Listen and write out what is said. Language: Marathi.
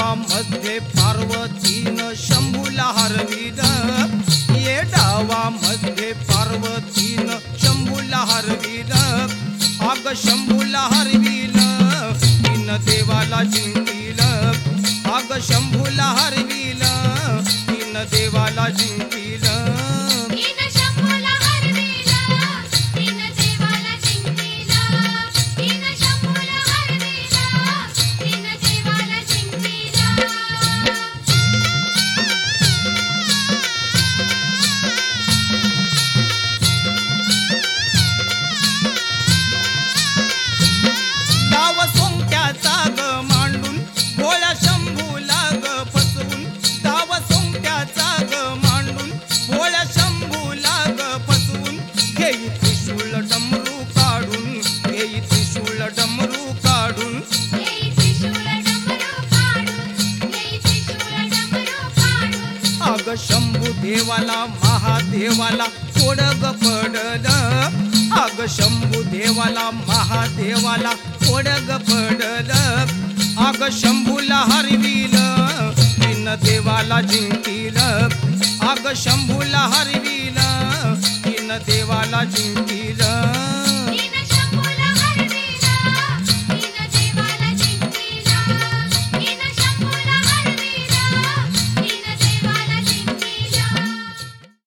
डावामध्ये पार्वतीनं शंभूला हरविल, ये डावामध्ये पार्वतीनं शंभूला हरविल, अग शंभूला हरविल तीन देवाला जिंकिल, अग शंभूला हरविल तीन देवाला जिंकिल. डाव सोंगट्याचा ग मांडून भोळ्या शंभूला ग फसवून, डाव सोंगट्याचा ग मांडून भोळ्या शंभूला ग फसवून, घेई त्रिशूळ डमरू काढून, घेई त्रिशूळ डमरू काढून. अग शंभू देवाला महादेवाला कोडग पडल, अग शंभू देवाला महादेवाला कोडग पडल, अग शंभूला हरविल तीन देवाला जिंकिल, अग शंभूला हरविल तीन देवाला जिंकिल.